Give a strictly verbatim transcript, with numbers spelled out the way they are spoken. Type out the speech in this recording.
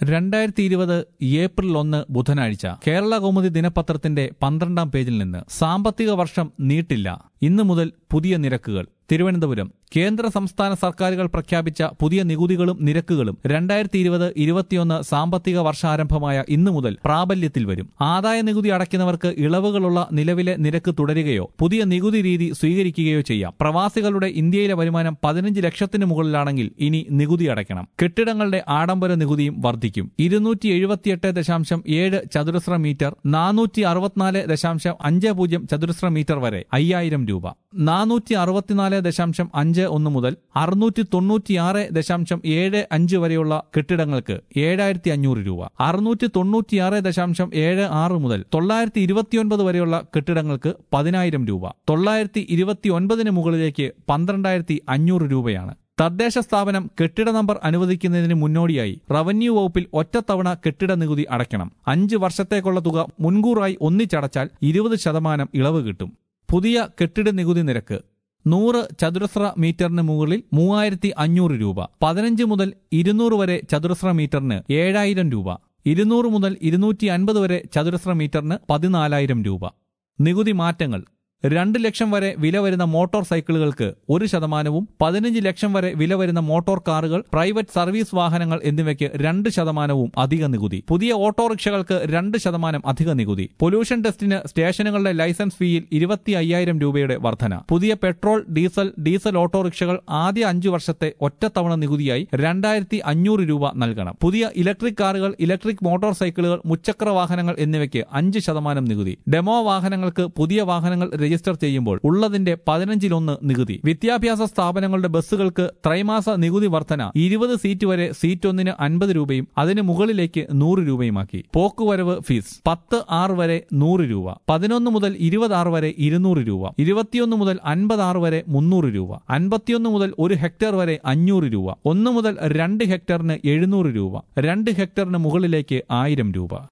രണ്ടായിരത്തി ഇരുപത് ഏപ്രിൽ ഒന്ന് ബുധനാഴ്ച കേരള കൗമുദി ദിനപത്രത്തിന്റെ പന്ത്രണ്ടാം പേജിൽ നിന്ന് സാമ്പത്തിക വർഷം നീട്ടില്ല, ഇന്നു മുതൽ പുതിയ നിരക്കുകൾ. തിരുവനന്തപുരം. കേന്ദ്ര സംസ്ഥാന സർക്കാരുകൾ പ്രഖ്യാപിച്ച പുതിയ നികുതികളും നിരക്കുകളും രണ്ടായിരത്തി ഇരുപത് ഇരുപത്തിയൊന്ന് സാമ്പത്തിക വർഷാരംഭമായ ഇന്നു മുതൽ പ്രാബല്യത്തിൽ വരും. ആദായ നികുതി അടയ്ക്കുന്നവർക്ക് ഇളവുകളുള്ള നിലവിലെ നിരക്ക് തുടരുകയോ പുതിയ നികുതി രീതി സ്വീകരിക്കുകയോ ചെയ്യാം. പ്രവാസികളുടെ ഇന്ത്യയിലെ വരുമാനം പതിനഞ്ച് ലക്ഷത്തിന് മുകളിലാണെങ്കിൽ ഇനി നികുതി അടയ്ക്കണം. കെട്ടിടങ്ങളുടെ ആഡംബര നികുതിയും വർദ്ധിക്കും. ഇരുന്നൂറ്റി എഴുപത്തിയെട്ട് ദശാംശം ഏഴ് ചതുരശ്ര മീറ്റർ നാനൂറ്റി അറുപത്തിനാല് ദശാംശം അഞ്ച് പൂജ്യം ചതുരശ്ര മീറ്റർ വരെ അയ്യായിരം രൂപ, നാനൂറ്റി അറുപത്തിനാല് ദശാംശം അഞ്ച് ഒന്ന് മുതൽ അറുന്നൂറ്റി തൊണ്ണൂറ്റിയാറ് ദശാംശം ഏഴ് അഞ്ച് വരെയുള്ള കെട്ടിടങ്ങൾക്ക് ഏഴായിരത്തി അഞ്ഞൂറ് രൂപ, അറുന്നൂറ്റി തൊണ്ണൂറ്റിയാറ് ദശാംശം ഏഴ് ആറ് മുതൽ തൊള്ളായിരത്തി ഇരുപത്തിയൊൻപത് വരെയുള്ള കെട്ടിടങ്ങൾക്ക് പതിനായിരം രൂപ, തൊള്ളായിരത്തി ഇരുപത്തി ഒൻപതിന് മുകളിലേക്ക് പന്ത്രണ്ടായിരത്തി അഞ്ഞൂറ് രൂപയാണ്. തദ്ദേശ സ്ഥാപനം കെട്ടിട നമ്പർ അനുവദിക്കുന്നതിന് മുന്നോടിയായി റവന്യൂ വകുപ്പിൽ ഒറ്റത്തവണ കെട്ടിട നികുതി അടയ്ക്കണം. അഞ്ച് വർഷത്തേക്കുള്ള തുക മുൻകൂറായി ഒന്നിച്ചടച്ചാൽ ഇരുപത് ശതമാനം ഇളവ് കിട്ടും. പുതിയ കെട്ടിട നികുതി നിരക്ക് നൂറ് ചതുരശ്ര മീറ്ററിന് മുകളിൽ മൂവായിരത്തി അഞ്ഞൂറ് രൂപ, പതിനഞ്ച് മുതൽ ഇരുന്നൂറ് വരെ ചതുരശ്ര മീറ്ററിന് ഏഴായിരം രൂപ, ഇരുന്നൂറ് മുതൽ ഇരുന്നൂറ്റി അൻപത് വരെ ചതുരശ്ര മീറ്ററിന് പതിനാലായിരം രൂപ. നികുതി മാറ്റങ്ങൾ. രണ്ട് ലക്ഷം വരെ വില വരുന്ന മോട്ടോർ സൈക്കിളുകൾക്ക് ഒരു ശതമാനവും പതിനഞ്ച് ലക്ഷം വരെ വില വരുന്ന മോട്ടോർ കാറുകൾ, പ്രൈവറ്റ് സർവീസ് വാഹനങ്ങൾ എന്നിവയ്ക്ക് രണ്ട് ശതമാനവും അധിക നികുതി. പുതിയ ഓട്ടോറിക്ഷകൾക്ക് രണ്ട് ശതമാനം അധിക നികുതി. പൊല്യൂഷൻ ടെസ്റ്റിന് സ്റ്റേഷനുകളുടെ ലൈസൻസ് ഫീയിൽ ഇരുപത്തി അയ്യായിരം രൂപയുടെ വർധന. പുതിയ പെട്രോൾ, ഡീസൽ, ഡീസൽ ഓട്ടോറിക്ഷകൾ ആദ്യ അഞ്ചു വർഷത്തെ ഒറ്റത്തവണ നികുതിയായി രണ്ടായിരത്തി അഞ്ഞൂറ് രൂപ നൽകണം. പുതിയ ഇലക്ട്രിക് കാറുകൾ, ഇലക്ട്രിക് മോട്ടോർ സൈക്കിളുകൾ, മുച്ചക്ര വാഹനങ്ങൾ എന്നിവയ്ക്ക് അഞ്ച് ശതമാനം നികുതി. ഡെമോ വാഹനങ്ങൾക്ക് പുതിയ വാഹനങ്ങൾ രജിസ്റ്റർ ചെയ്യുമ്പോൾ ഉള്ളതിന്റെ പതിനഞ്ചിലൊന്ന് നികുതി. വിദ്യാഭ്യാസ സ്ഥാപനങ്ങളുടെ ബസ്സുകൾക്ക് ത്രൈമാസ നികുതി വർധന ഇരുപത് സീറ്റ് വരെ സീറ്റ് ഒന്നിന് അൻപത് രൂപയും അതിന് മുകളിലേക്ക് നൂറ് രൂപയുമാക്കി. പോക്കുവരവ് ഫീസ് പത്ത് ആറ് വരെ നൂറ് രൂപ, പതിനൊന്ന് മുതൽ ഇരുപത് ആറ് വരെ ഇരുന്നൂറ് രൂപ, ഇരുപത്തിയൊന്ന് മുതൽ അൻപത് ആറ് വരെ മുന്നൂറ് രൂപ, അൻപത്തിയൊന്ന് മുതൽ ഒരു ഹെക്ടർ വരെ അഞ്ഞൂറ് രൂപ, ഒന്ന് മുതൽ രണ്ട് ഹെക്ടറിന് എഴുന്നൂറ് രൂപ, രണ്ട് ഹെക്ടറിന് മുകളിലേക്ക് ആയിരം രൂപ.